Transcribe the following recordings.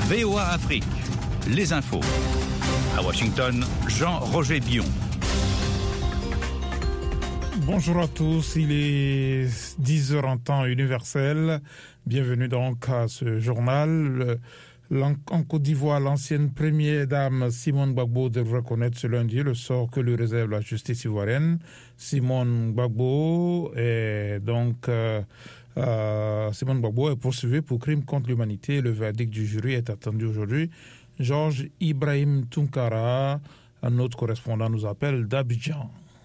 VOA Afrique, les infos. À Washington, Jean-Roger Bion. Bonjour à tous, il est 10h en temps universel. Bienvenue donc à ce journal. En Côte d'Ivoire, l'ancienne première dame Simone Gbagbo devrait connaître ce lundi le sort que lui réserve la justice ivoirienne. Simone Gbagbo est poursuivie pour crime contre l'humanité. Le verdict du jury est attendu aujourd'hui. Georges Ibrahim Tounkara, un autre correspondant, nous appelle d'Abidjan.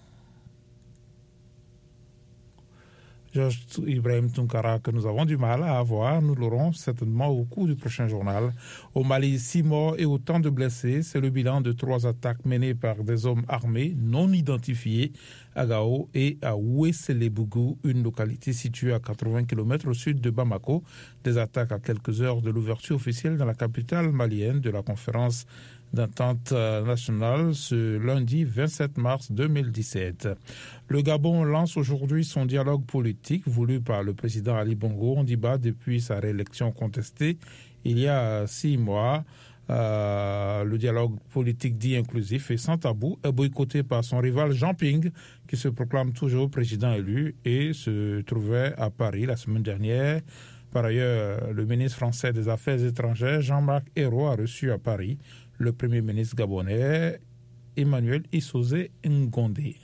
Georges Ibrahim Tounkara, que nous avons du mal à avoir, nous l'aurons certainement au cours du prochain journal. Au Mali, 6 morts et autant de blessés. C'est le bilan de 3 attaques menées par des hommes armés non identifiés à Gao et à Ouesselebougou, une localité située à 80 km au sud de Bamako. Des attaques à quelques heures de l'ouverture officielle dans la capitale malienne de la conférence d'entente nationale ce lundi 27 mars 2017. Le Gabon lance aujourd'hui son dialogue politique voulu par le président Ali Bongo Ondimba depuis sa réélection contestée il y a 6 mois. Le dialogue politique dit inclusif et sans tabou est boycotté par son rival Jean Ping, qui se proclame toujours président élu et se trouvait à Paris la semaine dernière. Par ailleurs, le ministre français des Affaires étrangères, Jean-Marc Ayrault, a reçu à Paris le premier ministre gabonais, Emmanuel Issoze Ngondé.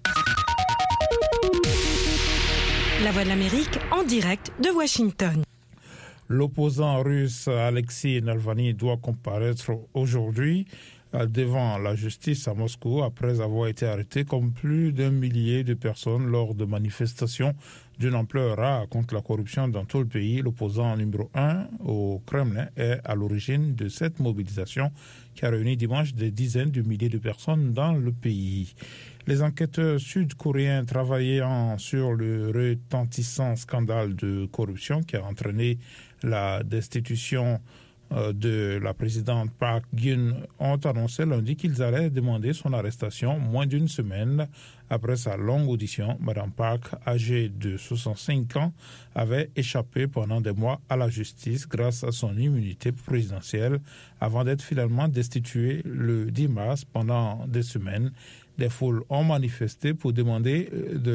La Voix de l'Amérique en direct de Washington. L'opposant russe Alexei Navalny doit comparaître aujourd'hui devant la justice à Moscou après avoir été arrêté comme plus d'1 millier de personnes lors de manifestations d'une ampleur rare contre la corruption dans tout le pays. L'opposant numéro 1 au Kremlin est à l'origine de cette mobilisation qui a réuni dimanche des dizaines de milliers de personnes dans le pays. Les enquêteurs sud-coréens travaillant sur le retentissant scandale de corruption qui a entraîné la destitution de la présidente Park Geun ont annoncé lundi qu'ils allaient demander son arrestation moins d'une semaine après sa longue audition. Madame Park, âgée de 65 ans, avait échappé pendant des mois à la justice grâce à son immunité présidentielle avant d'être finalement destituée le 10 mars. Pendant des semaines, des foules ont manifesté pour demander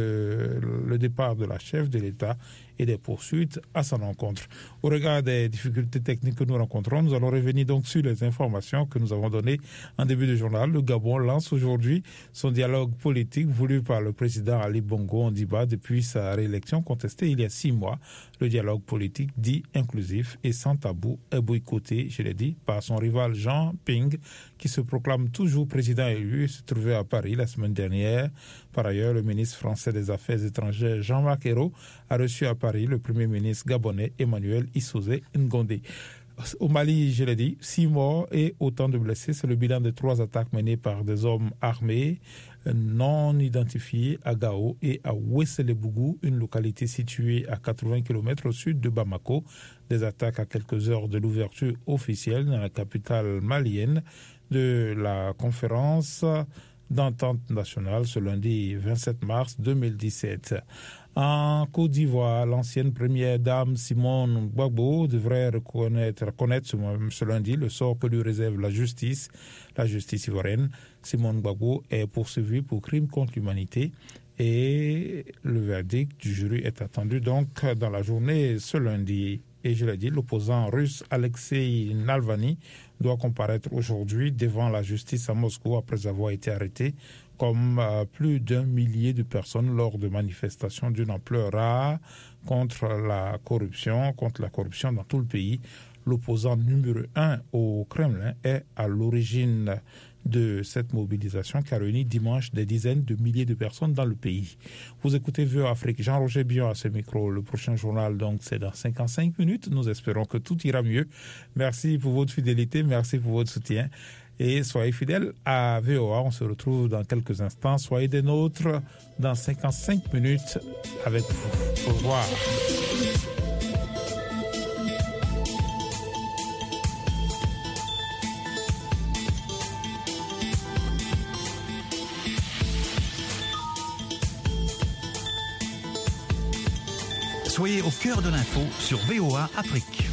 le départ de la chef de l'État et des poursuites à son encontre. Au regard des difficultés techniques que nous rencontrons, nous allons revenir donc sur les informations que nous avons données en début de journal. Le Gabon lance aujourd'hui son dialogue politique voulu par le président Ali Bongo Ondimba depuis sa réélection contestée il y a 6 mois. Le dialogue politique dit inclusif et sans tabou est boycotté, je l'ai dit, par son rival Jean Ping, qui se proclame toujours président élu et se trouvait à Paris la semaine dernière. Par ailleurs, le ministre français des Affaires étrangères Jean-Marc Ayrault a reçu à Paris le premier ministre gabonais Emmanuel Issoze Ngondé. Au Mali, je l'ai dit, 6 morts et autant de blessés. C'est le bilan de 3 attaques menées par des hommes armés non identifiés à Gao et à Ouesselebougou, une localité située à 80 km au sud de Bamako. Des attaques à quelques heures de l'ouverture officielle dans la capitale malienne de la conférence d'entente nationale ce lundi 27 mars 2017. En Côte d'Ivoire, l'ancienne première dame Simone Gbagbo devrait reconnaître ce lundi le sort que lui réserve la justice ivoirienne. Simone Gbagbo est poursuivie pour crime contre l'humanité et le verdict du jury est attendu donc dans la journée ce lundi. Et je l'ai dit, l'opposant russe Alexei Navalny doit comparaître aujourd'hui devant la justice à Moscou après avoir été arrêté comme plus d'1 millier de personnes lors de manifestations d'une ampleur rare contre la corruption dans tout le pays. L'opposant numéro 1 au Kremlin est à l'origine de cette mobilisation qui a réuni dimanche des dizaines de milliers de personnes dans le pays. Vous écoutez VOA Afrique, Jean-Roger Bion à ce micro. Le prochain journal, donc, c'est dans 55 minutes. Nous espérons que tout ira mieux. Merci pour votre fidélité, merci pour votre soutien. Et soyez fidèles à VOA. On se retrouve dans quelques instants. Soyez des nôtres dans 55 minutes avec vous. Au revoir. Soyez au cœur de l'info sur VOA Afrique.